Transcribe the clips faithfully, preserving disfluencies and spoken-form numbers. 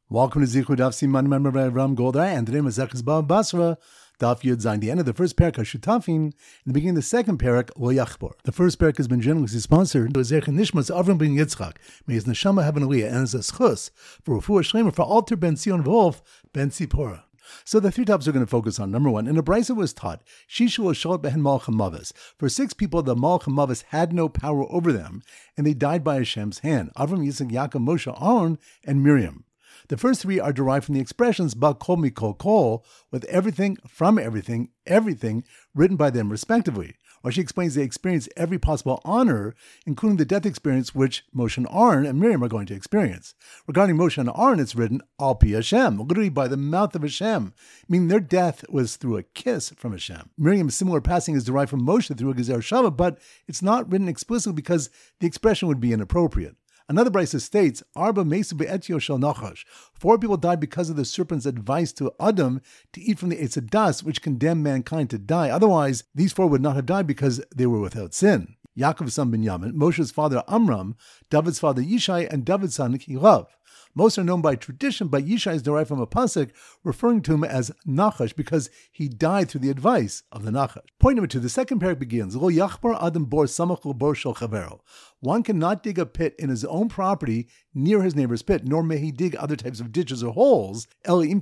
Welcome to Zichud Daf Siman Member Ram Goldar, and today Masechus Bava Basra, Daf Yud Zayin, the end of the first parak Hashutafin, and the beginning of the second parak Lo Yachbor. The first parak has been generously sponsored to Zerch Nishmas Avram ben Yitzchak. May his neshama have an aliyah and as a schus for Refuah Shleima for Alter ben Zion Wolf ben Tzipora. So the three topics we're going to focus on. Number one, in a brisa was taught, Shishu Shalt behen Malchim Mavis. For six people, the Malchim Mavis had no power over them, and they died by Hashem's hand. Avram, Yitzchak, Yaakov, Moshe, Aaron, and Miriam. The first three are derived from the expressions ba kol mikol kol, with everything, from everything, everything, written by them respectively. Or she explains they experience every possible honor, including the death experience which Moshe and Aaron and Miriam are going to experience. Regarding Moshe and Aaron, it's written al pi Hashem, literally by the mouth of Hashem, meaning their death was through a kiss from Hashem. Miriam's similar passing is derived from Moshe through a gezer shava, but it's not written explicitly because the expression would be inappropriate. Another brisa states, Arba mesu be'etio shel nachash. Four people died because of the serpent's advice to Adam to eat from the eitz hadas, which condemned mankind to die. Otherwise, these four would not have died because they were without sin. Yaakov's son Binyamin, Moshe's father Amram, David's father Yishai, and David's son Hilav. Most are known by tradition, but Yishai is derived from a pasuk referring to him as Nachash because he died through the advice of the Nachash. Point number two, the second parak begins, Lo yachbar adam bor samach lebor shel chavero. One cannot dig a pit in his own property near his neighbor's pit, nor may he dig other types of ditches or holes, unless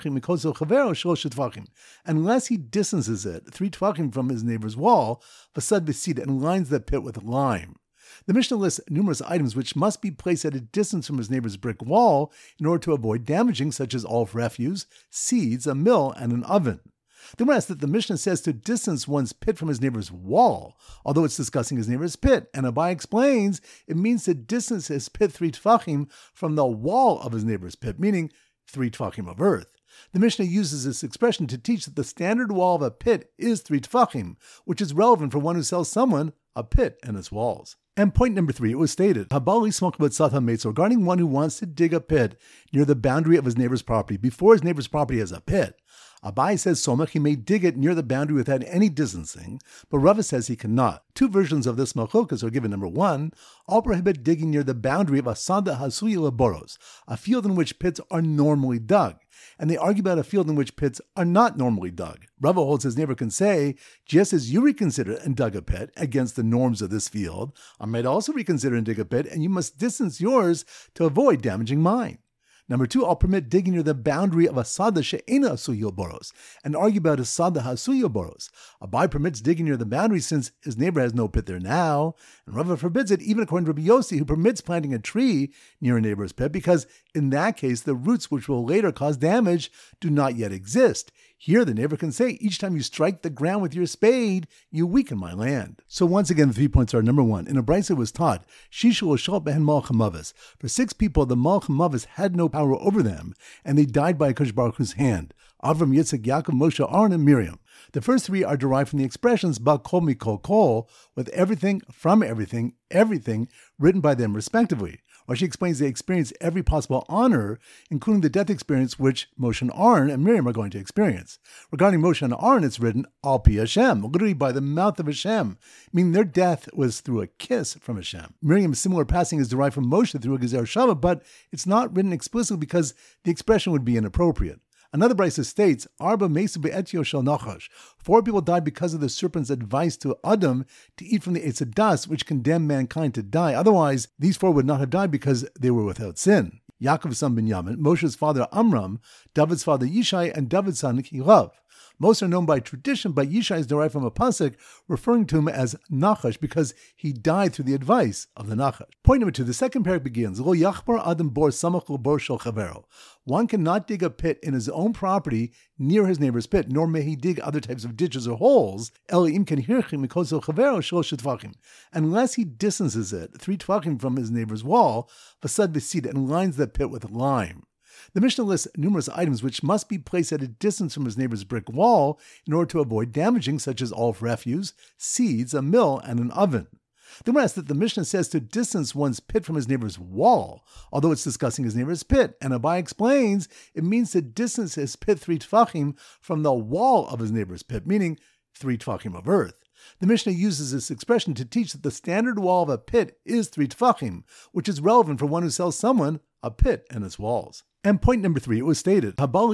he distances it three tvachim from his neighbor's wall, vasad b'sid, and lines the pit with lime. The Mishnah lists numerous items which must be placed at a distance from his neighbor's brick wall in order to avoid damaging, such as all refuse, seeds, a mill, and an oven. The rest that the Mishnah says to distance one's pit from his neighbor's wall, although it's discussing his neighbor's pit, and Abai explains it means to distance his pit three tefachim from the wall of his neighbor's pit, meaning three tefachim of earth. The Mishnah uses this expression to teach that the standard wall of a pit is three tefachim, which is relevant for one who sells someone a pit and its walls. And point number three, it was stated, regarding one who wants to dig a pit near the boundary of his neighbor's property, before his neighbor's property has a pit. Abai says Somach, he may dig it near the boundary without any distancing, but Rava says he cannot. Two versions of this machokas are given. Number one, all prohibit digging near the boundary of a sada hasuyi laboros, a field in which pits are normally dug. And they argue about a field in which pits are not normally dug. Rava holds his neighbor can say, just as you reconsider and dug a pit against the norms of this field, I might also reconsider and dig a pit, and you must distance yours to avoid damaging mine. Number two, I'll permit digging near the boundary of a sada she'ena asuyil boros, and argue about a sada hasuyil boros. Abai permits digging near the boundary since his neighbor has no pit there now, and Rava forbids it, even according to Rabbi Yossi, who permits planting a tree near a neighbor's pit, because in that case, the roots which will later cause damage do not yet exist. Here, the neighbor can say, each time you strike the ground with your spade, you weaken my land. So once again, the three points are, number one, in a brisa was taught, Shishu Shalt behen Malchim Mavis. For six people, the Malchim Mavis had no power over them, and they died by Akash Baruch Hu's hand. Avram, Yitzchak, Yaakov, Moshe, Aaron, and Miriam. The first three are derived from the expressions ba kol mikol kol, with everything, from everything, everything, written by them respectively. Or she explains they experience every possible honor, including the death experience which Moshe and Aaron and Miriam are going to experience. Regarding Moshe and Aaron, it's written al pi Hashem, literally by the mouth of Hashem, meaning their death was through a kiss from Hashem. Miriam's similar passing is derived from Moshe through a gezer shava, but it's not written explicitly because the expression would be inappropriate. Another brisa states, Arba mesu be'etio shel nachash. Four people died because of the serpent's advice to Adam to eat from the eitz hadas, which condemned mankind to die. Otherwise, these four would not have died because they were without sin. Yaakov's son Binyamin, Moshe's father Amram, David's father Yishai, and David's son Hilav. Most are known by tradition, but Yishai is derived from a pasuk referring to him as Nachash because he died through the advice of the Nachash. Point number two, the second parak begins, Lo yachbar adam bor samach lebor shel chavero. One cannot dig a pit in his own property near his neighbor's pit, nor may he dig other types of ditches or holes, unless he distances it three tvachim from his neighbor's wall, vasad b'sid, and lines the pit with lime. The Mishnah lists numerous items which must be placed at a distance from his neighbor's brick wall in order to avoid damaging, such as all refuse, seeds, a mill, and an oven. The rest that the Mishnah says to distance one's pit from his neighbor's wall, although it's discussing his neighbor's pit, and Abai explains it means to distance his pit three tefachim from the wall of his neighbor's pit, meaning three tefachim of earth. The Mishnah uses this expression to teach that the standard wall of a pit is three tefachim, which is relevant for one who sells someone a pit and its walls. And point number three, it was stated,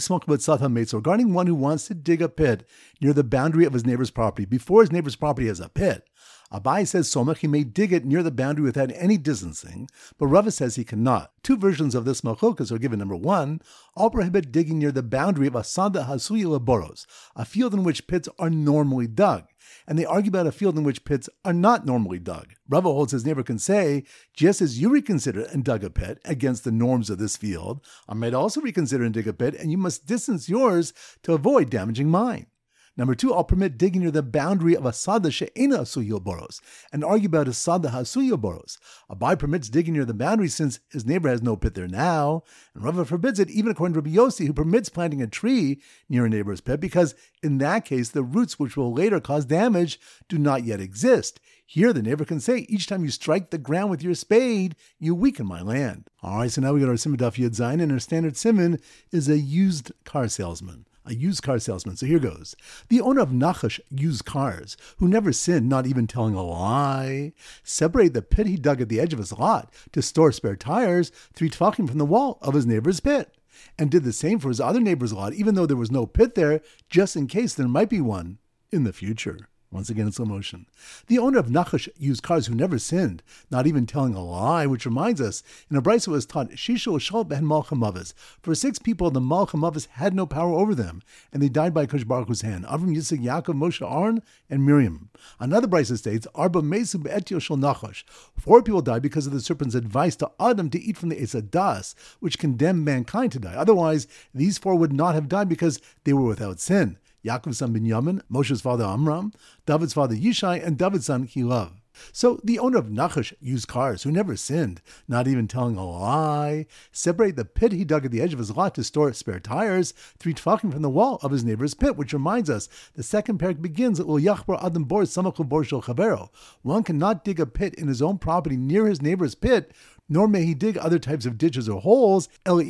regarding one who wants to dig a pit near the boundary of his neighbor's property before his neighbor's property has a pit. Abai says Somach he may dig it near the boundary without any distancing, but Rava says he cannot. Two versions of this machlokas are given. Number one, all prohibit digging near the boundary of a sada hasuyi laboros, a field in which pits are normally dug. And they argue about a field in which pits are not normally dug. Rava holds his neighbor can say, just as you reconsider and dug a pit against the norms of this field, I might also reconsider and dig a pit, and you must distance yours to avoid damaging mine. Number two, I'll permit digging near the boundary of a sada she'ena asuyil boros, and argue about a sada hasuyil boros. Abai permits digging near the boundary since his neighbor has no pit there now, and Rava forbids it even according to Rabbi Yossi, who permits planting a tree near a neighbor's pit, because in that case, the roots which will later cause damage do not yet exist. Here, the neighbor can say, each time you strike the ground with your spade, you weaken my land. All right, so now we got our Siman Daf Yud Zayin, and our standard Siman is a used car salesman. A used car salesman. So here goes. The owner of Nachash used cars, who never sinned, not even telling a lie, separated the pit he dug at the edge of his lot to store spare tires three tefachim from the wall of his neighbor's pit, and did the same for his other neighbor's lot, even though there was no pit there, just in case there might be one in the future. Once again in slow motion. The owner of Nachash used cars who never sinned, not even telling a lie, which reminds us, in a brisa was taught, Shishu Shal Ben Malcham Avos. For six people, the Malcham Avos had no power over them, and they died by Kosh Baruch Hu's hand. Avram, Yitzchak, Yaakov, Moshe, Aaron, and Miriam. Another brisa states, Arba Mesu Be'etio Shal Nachash. Four people died because of the serpent's advice to Adam to eat from the Eitz Hadas, which condemned mankind to die. Otherwise, these four would not have died because they were without sin. Yaakov's son Binyamin, Moshe's father Amram, David's father Yishai, and David's son Hilav. So the owner of Nachash used cars who never sinned, not even telling a lie, separate the pit he dug at the edge of his lot to store spare tires three tefachim from the wall of his neighbor's pit, which reminds us the second parak begins, Ul Yachbar Adam Bor Samach Bor Shel Chavero. One cannot dig a pit in his own property near his neighbor's pit, nor may he dig other types of ditches or holes, unless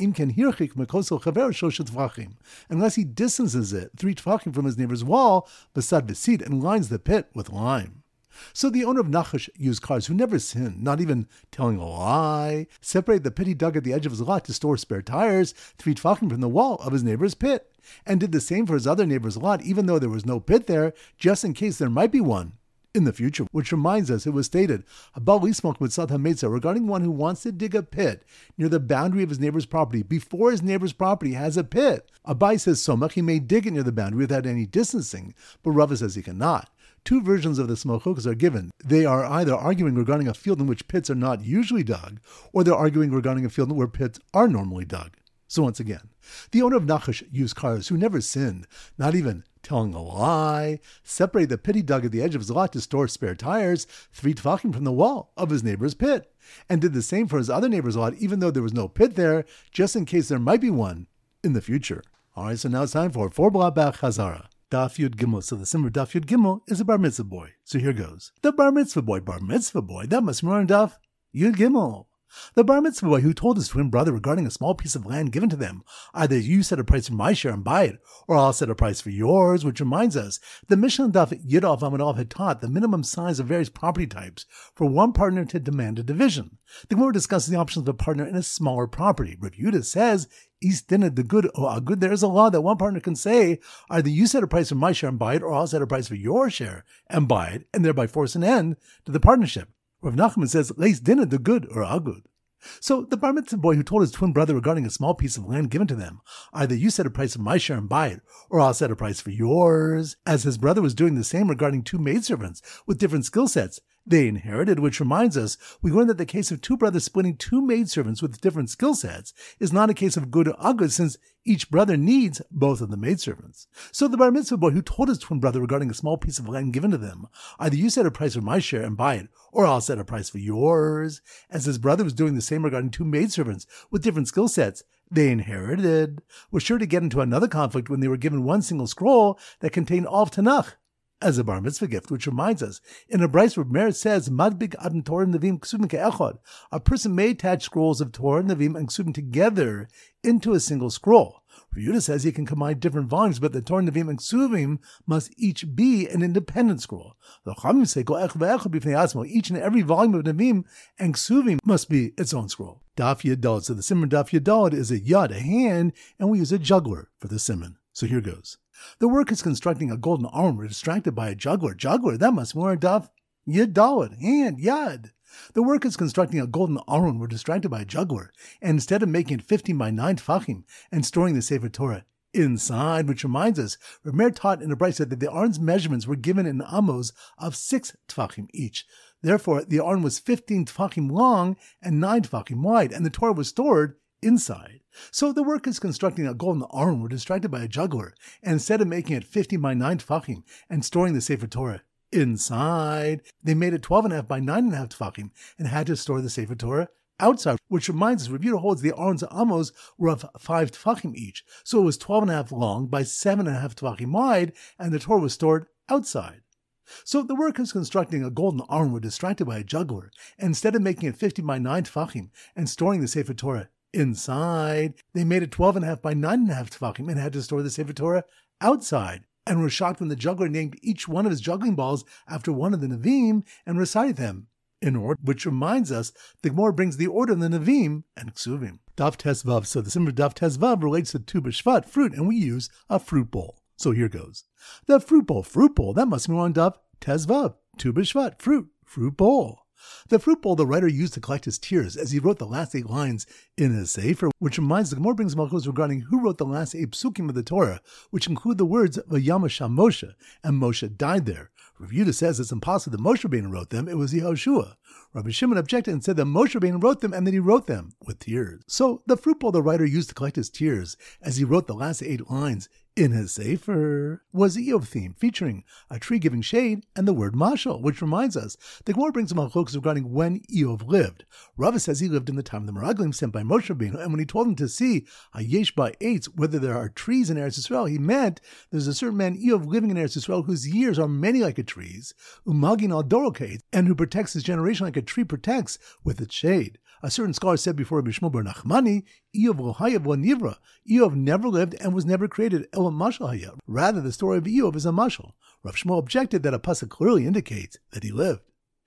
he distances it three tefachim from his neighbor's wall, besad v'sid, and lines the pit with lime. So the owner of Nachash used cars who never sinned, not even telling a lie, separate the pit he dug at the edge of his lot to store spare tires three tefachim from the wall of his neighbor's pit, and did the same for his other neighbor's lot, even though there was no pit there, just in case there might be one in the future, which reminds us, it was stated, regarding one who wants to dig a pit near the boundary of his neighbor's property before his neighbor's property has a pit. Abai says Somach, he may dig it near the boundary without any distancing, but Rava says he cannot. Two versions of the smochokas are given. They are either arguing regarding a field in which pits are not usually dug, or they're arguing regarding a field where pits are normally dug. So once again, the owner of Nachash used cars who never sinned, not even telling a lie, separated the pit he dug at the edge of his lot to store spare tires three tefachim from the wall of his neighbor's pit, and did the same for his other neighbor's lot, even though there was no pit there, just in case there might be one in the future. All right, so now it's time for four blah bach Chazara. Daf Yud Gimel. So the Simmer Daf Yud Gimel is a bar mitzvah boy. So here goes. The bar mitzvah boy, bar mitzvah boy, that must be on Daf Yud Gimel. The bar mitzvah boy who told his twin brother regarding a small piece of land given to them, either you set a price for my share and buy it, or I'll set a price for yours, which reminds us, the Mishnah Daf Yudov Amadov had taught the minimum size of various property types for one partner to demand a division. The Gemara discusses the options of a partner in a smaller property. Rav Yehuda says, East dinner, the good, oh, a good, there is a law that one partner can say, either you set a price for my share and buy it, or I'll set a price for your share and buy it, and thereby force an end to the partnership. Rav Nachman says, Leis dinner, the good, or a good. So the bar mitzvah boy who told his twin brother regarding a small piece of land given to them, either you set a price for my share and buy it, or I'll set a price for yours, as his brother was doing the same regarding two maidservants with different skill sets they inherited, which reminds us, we learned that the case of two brothers splitting two maidservants with different skill sets is not a case of good or agud, since each brother needs both of the maidservants. So the bar mitzvah boy who told his twin brother regarding a small piece of land given to them, either you set a price for my share and buy it, or I'll set a price for yours, as his brother was doing the same regarding two maidservants with different skill sets they inherited, was sure to get into another conflict when they were given one single scroll that contained all of Tanakh as a bar mitzvah gift, which reminds us, in a brayso where Meir says, Madbig Adam Torah and Nevim Ksubim Ke'echad, a person may attach scrolls of Torah, Nevim, and Ksubim together into a single scroll. Yehuda says he can combine different volumes, but the Torah, Nevim, and Ksubim must each be an independent scroll. The Chachamim say, each and every volume of Nevim and Ksubim must be its own scroll. Daf Yadalad. So the Siman Daf Yadalad is a yad, a hand, and we use a juggler for the Siman. So here goes. The workers constructing a golden arm were distracted by a juggler. Juggler, that must be more Daf Yadalad, hand, yad. The workers constructing a golden aron were distracted by a juggler, and instead of making it fifteen by nine tefachim and storing the Sefer Torah inside, which reminds us, Reb Meir taught in the Brisa that the aron's measurements were given in amos of six tefachim each. Therefore, the aron was fifteen tefachim long and nine tefachim wide, and the Torah was stored inside. So the workers constructing a golden aron were distracted by a juggler, and instead of making it fifteen by nine tefachim and storing the Sefer Torah inside, they made it twelve and a half by nine and a half tefachim and had to store the Sefer Torah outside, which reminds us, Reb Yehuda holds the aron's amos were of five tefachim each, so it was twelve and a half long by seven and a half tefachim wide, and the Torah was stored outside. So the workers constructing a golden aron were distracted by a juggler, and instead of making it fifty by nine tefachim and storing the Sefer Torah inside, they made it twelve and a half by nine and a half tefachim and had to store the Sefer Torah outside, and were shocked when the juggler named each one of his juggling balls after one of the Nevi'im and recited them in order, which reminds us the Gemara brings the order of the Nevi'im and Ksuvim. Daf Tes Vav. So the symbol Daf Tes Vav relates to Tu B'Shvat, fruit, and we use a fruit bowl. So here goes. The fruit bowl, fruit bowl, that must be on Daf Tes Vav. Tu B'Shvat, fruit, fruit bowl. The fruit bowl the writer used to collect his tears as he wrote the last eight lines in his Sefer, which reminds the Gemara brings Malchus regarding who wrote the last eight psukim of the Torah, which include the words V'yamasham Moshe, and Moshe died there. Reb Yehuda says it's impossible that Moshe Rabbeinu wrote them, it was Yehoshua. Rabbi Shimon objected and said that Moshe Rabbeinu wrote them and that he wrote them with tears. So the fruit bowl the writer used to collect his tears as he wrote the last eight lines in his Sefer was the Eov theme, featuring a tree giving shade and the word mashal, which reminds us, the Gemara brings a machlokes regarding when Eov lived. Rava says he lived in the time of the Meraglim sent by Moshe Rabbeinu, and when he told him to see a yesh by eights, whether there are trees in Eretz Yisrael, he meant there's a certain man Eov living in Eretz Yisrael whose years are many like a tree's, umagin al dorokates, and who protects his generation like a tree protects with its shade. A certain scholar said before Rabbi Shmuel bar Nachmani, Eov lo hayav lo nivra. Eov never lived and was never created. El mashal hayav. Rather, the story of Eov is a mashal. Rav Shmuel objected that a pasuk clearly indicates that he lived.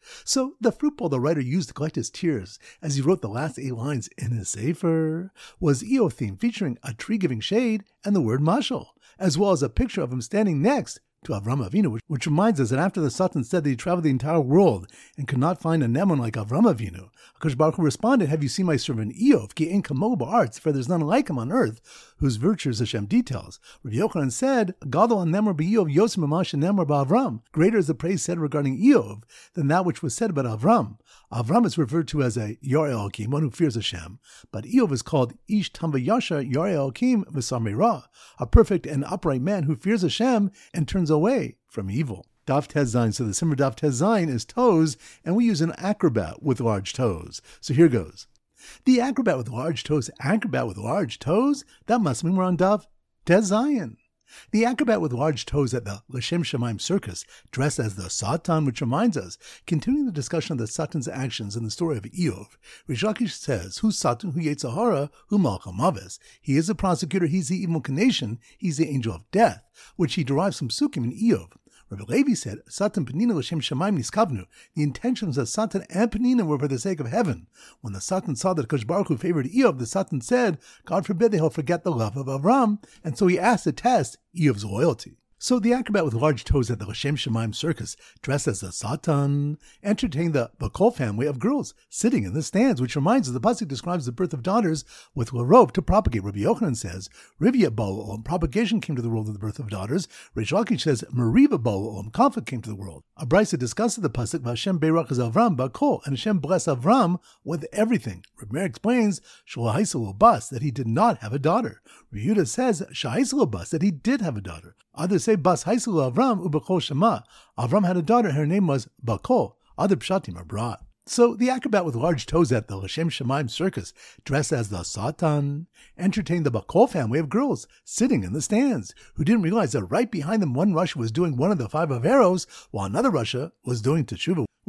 So the fruit bowl the writer used to collect his tears as he wrote the last eight lines in his Sefer was Eov theme, featuring a tree giving shade and the word mashal, as well as a picture of him standing next to Avram Avinu, which, which reminds us that after the Satan said that he traveled the entire world and could not find a Neman like Avram Avinu, HaKadosh Baruch Hu responded, "Have you seen my servant Eov? Ki ein kamo ba'aretz, for there's none like him on earth, whose virtues Hashem details." Rabbi Yochanan said, "Gadol nemar b'Eov yosem mamash nemar ba'Avram." Greater is the praise said regarding Eov than that which was said about Avram. Avram is referred to as a Yarei Elokim, one who fears Hashem, but Eov is called Ish Tam V'Yasher Yarei Elokim V'Samei Ra, a perfect and upright man who fears Hashem and turns away from evil. Daf Tes Zayin. So the Simmer Daf Tes Zayin is toes, and we use an acrobat with large toes. So here goes. The acrobat with large toes, acrobat with large toes, that must mean we're on Daf Tes Zayin. The acrobat with large toes at the L'Shem Shemaim circus, dressed as the Satan, which reminds us, continuing the discussion of the Satan's actions in the story of Eov, Rish Lakish says, "Who's Satan, who Yetzer Hara, who Malcham Aves?" He is the prosecutor, he's the evil inclination, he's the angel of death, which he derives from Sukkim in Eov. Rabbi Levi said, Satan Penina L'Shem Shemaim Niskavnu. The intentions of Satan and Penina were for the sake of heaven. When the Satan saw that Kosh Baruch Hu favored Eov, the Satan said, God forbid that he'll forget the love of Avram, and so he asked to test Eov's loyalty. So the acrobat with large toes at the L'Shem Shemaim circus, dressed as the Satan, entertained the Bakol family of girls sitting in the stands, which reminds us the pasuk describes the birth of daughters with larov to propagate. Rabbi Yochanan says, Rivia Ba'olam, propagation came to the world of the birth of daughters. Rish Lakish says, Meriva Ba'olam, conflict came to the world. A brisa discusses the pasuk, Hashem Beirach Avram Bakol, and Hashem blessed Avram with everything. Rabbi Meir explains, Shalahisel Bas, that he did not have a daughter. Rabbi Yehuda says, Shahisel Bas, that he did have a daughter. Others say Bas Haisel Avram Ubakol Shema. Avram had a daughter, her name was Bakol. Other pshatim are brought. So the acrobat with large toes at the L'Shem Shemaim circus, dressed as the Satan, entertained the Bakol family of girls sitting in the stands, who didn't realize that right behind them one Russia was doing one of the five Averos, while another Russia was doing Teshuvah,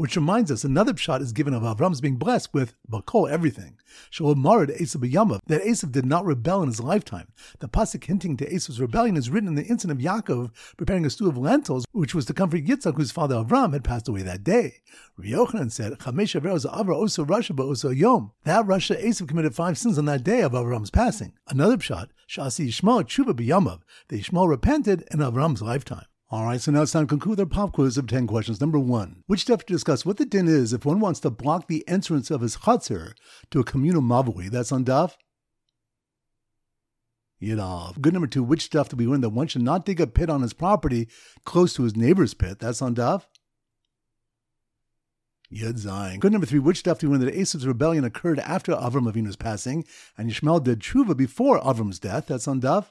Which reminds us, another pshat is given of Avram's being blessed with Bakol, everything. Shalom Marad Esav B'Yamav, that Esav did not rebel in his lifetime. The pasuk hinting to Esav's rebellion is written in the incident of Yaakov preparing a stew of lentils, which was to comfort Yitzchak, whose father Avram had passed away that day. Rabbi Yochanan said, Chamesh Averos Avra Oso Rasha Ba'oso Yom. That Rasha Esav committed five sins on that day of Avram's passing. Another pshat, Shasi Yishmael Tshuva B'Yamav, that Yishmael repented in Avram's lifetime. All right, so now it's time to conclude our pop quiz of ten questions. Number one, which step to discuss what the din is if one wants to block the entrance of his chatzir to a communal mavui? That's on Daf Yadav. Good. Number two, which stuff do we learn that one should not dig a pit on his property close to his neighbor's pit? That's on Daf Yud Zayin. Good. Number three, which stuff do we learn that Esav's rebellion occurred after Avram Avinu's passing and Yishmael did tshuva before Avram's death? That's on Daf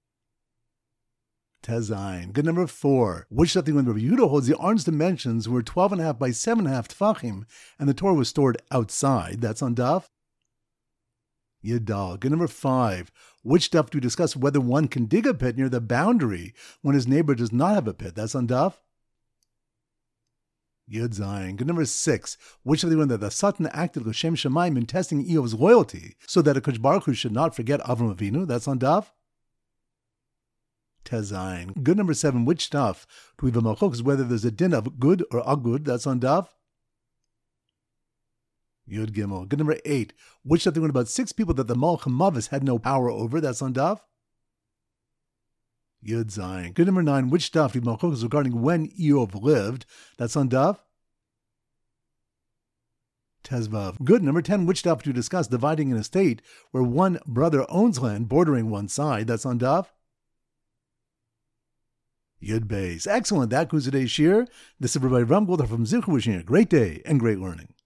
Tezayin. Good. Number four, which stuff do we learn that Rabbi Yehuda holds the Arn's dimensions were twelve and a half by seven and a half tefachim and the Torah was stored outside? That's on Daf Yadal. Good. Number five, which stuff do we discuss whether one can dig a pit near the boundary when his neighbor does not have a pit? That's on Daf Yud Zayin. Good. Number six, which of the one that the Satan acted l'shem Shemaim in testing Eov's loyalty so that a Kodesh Baruch Hu should not forget Avram Avinu? That's on Daf Tezayin. Good. Number seven, which stuff do we have a malchok is whether there's a din of good or agud? That's on Daf Yud Gimel. Good. Number eight, which stuff do we learn about six people that the Malach Mavis had no power over? That's on Daf Yud Zayin. Good. Number nine, which stuff do we have malchok regarding when Eov lived? That's on Daf Tezvav. Good. Number ten, which stuff do we discuss dividing an estate where one brother owns land bordering one side? That's on Daf Yud Beis. Excellent. That concludes today's shir. This is Rabbi Ram Goldar from Zichur wishing you a great day and great learning.